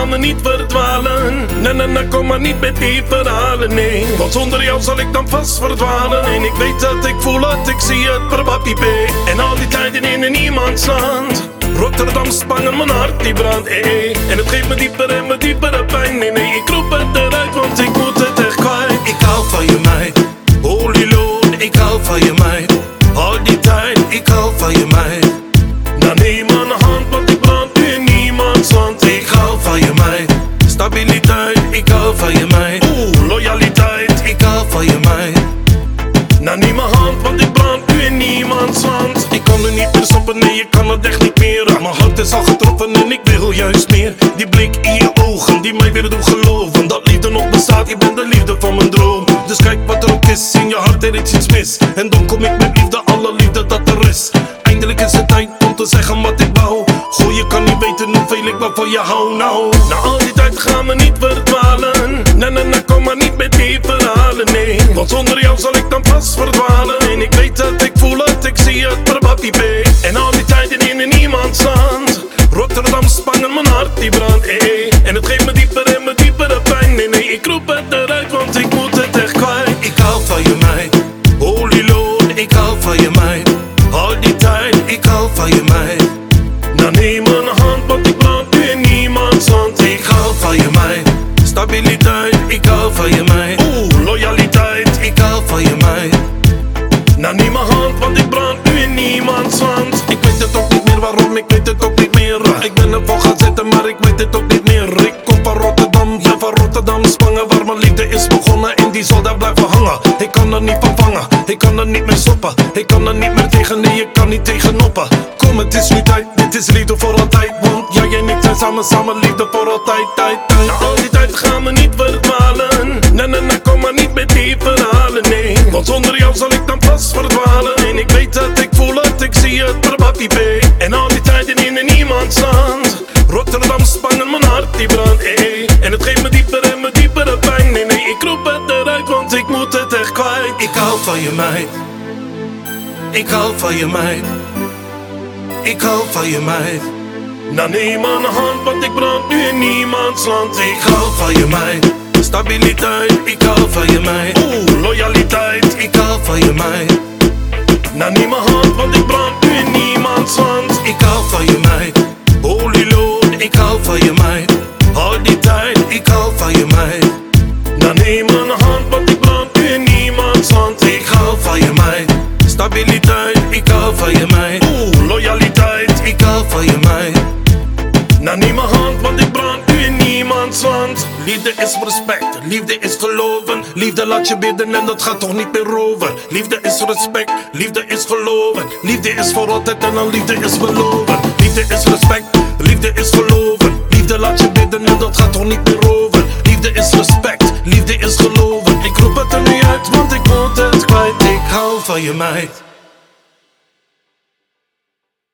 gaan we niet verdwalen. Nee, kom maar niet met die verhalen, nee. Want zonder jou zal ik dan vast verdwalen. En ik weet dat ik voel het, ik zie het per wappie. En al die tijden in niemands land. Rotterdam, Spangen, mijn hart die brandt, En het geeft me dieper en me diepere pijn. Nee, ik roep het eruit, want ik moet het echt kwijt. Ik hou van je meid, holy Lord, ik hou van je meid. Al die tijd, ik hou van je meid. Nou neem aan de hand, want ik brand nu in niemands land. Ik hou van je meid, stabiliteit, ik hou van je meid. Loyaliteit, ik hou van je meid. Nou neem mijn hand, want ik brand nu in niemands land. Ik kan er niet meer stoppen, nee, ik kan het echt niet meer. Mijn hart is al getroffen en ik wil juist meer. Die blik in je ogen, die mij weer doet geloven dat liefde nog bestaat, je bent de liefde van mijn droom. Dus kijk wat er ook is, in je hart er is iets mis. En dan kom ik met liefde, alle liefde dat er is. Eindelijk is het tijd om te zeggen wat ik wou. Goh, je kan niet weten hoeveel ik wel van je hou, nou. Na al die tijd gaan we niet verdwalen. Nee, kom maar niet met die verhalen, nee. Want zonder jou zal ik dan vast verdwalen. En ik weet dat ik voel het, ik zie het per wappie. En al die tijden in niemands land. Rotterdam, Spangen, mijn hart die brandt, En het geeft me dieper en me diepere pijn. Nee, ik roep het eruit, want ik moet het echt kwijt. Ik hou van je meid, holy Lord, ik hou van je meid. Al die tijd, ik hou van je meid. Nou neem mijn hand, want ik brand nu in niemands land. Ik hou van je meid, stabiliteit, ik hou van je meid. Loyaliteit, ik hou van je meid. Nou neem mijn hand, want ik brand nu in niemands land. Ik weet het ook niet meer waarom, ik weet het ook niet meer. Ik ben ervoor gaan zitten, maar ik weet het ook niet meer. Ik kom van Rotterdam, ja van Rotterdam, Spangen, waar mijn liefde is begonnen en die zal daar blijven hangen. Ik kan er niet van vangen, ik kan er niet meer stoppen. Ik kan er niet meer tegen, nee, ik kan niet tegenop. Kom, het is nu tijd, dit is liefde voor altijd. Want jij en ik zijn samen liefde voor altijd, tijd. Na al die tijd gaan we niet verdwalen. Nee, kom maar niet met die verhalen, nee. Want zonder jou zal ik dan vast verdwalen. En ik weet dat ik voel het, ik zie het per wappie. En al die tijden in niemands land. Rotterdam, Spangen, mijn hart die brandt, En het geeft me dieper en me diepere pijn. Nee, ik roep het eruit, want ik moet het echt kwijt. Ik hou van je meid, ik hou van je meid. Ik hou van je meid. Nou neem aan de hand, want ik brand nu in niemands land. Ik hou van je meid, stabiliteit, ik hou van je meid. Loyaliteit, ik hou van je meid. Nou neem mijn hand, want ik brand nu in niemands land. Ik hou van je meid, holy Lord, ik hou van je meid. Al die tijd, ik hou van je meid. Nou neem aan de hand, want ik brand nu in niemands land. Ik hou van je meid, stabiliteit, ik hou van je meid. Loyaliteit, ik hou van je meid. Nou neem mijn hand, want ik brand nu in niemands land. Liefde is respect, liefde is geloven. Liefde laat je bidden en dat gaat toch niet meer over. Liefde is respect, liefde is geloven. Liefde is voor altijd en dan liefde is beloven. Liefde is respect, liefde is geloven. Liefde laat je bidden en dat gaat toch niet meer over. Liefde is respect, liefde is geloven. Ik roep het er nu uit, want ik moet het kwijt. Ik hou van je meid.